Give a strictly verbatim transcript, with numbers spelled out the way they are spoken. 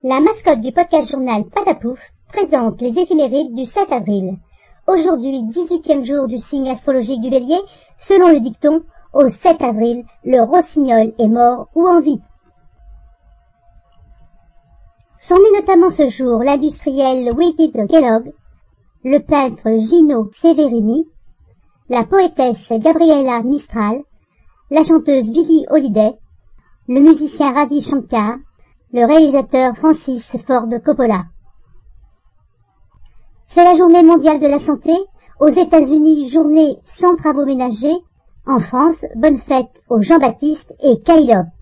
La mascotte du podcast journal Patapouf présente les éphémérides du sept avril. Aujourd'hui, dix-huitième jour du signe astrologique du Bélier, selon le dicton, au sept avril, le rossignol est mort ou en vie. Sont nés notamment ce jour l'industriel Wicked Kellogg, le peintre Gino Severini, la poétesse Gabriela Mistral, la chanteuse Billie Holiday, le musicien Ravi Shankar, le réalisateur Francis Ford Coppola. C'est la journée mondiale de la santé. Aux États-Unis, journée sans travaux ménagers. En France, bonne fête aux Jean-Baptiste et Kyle.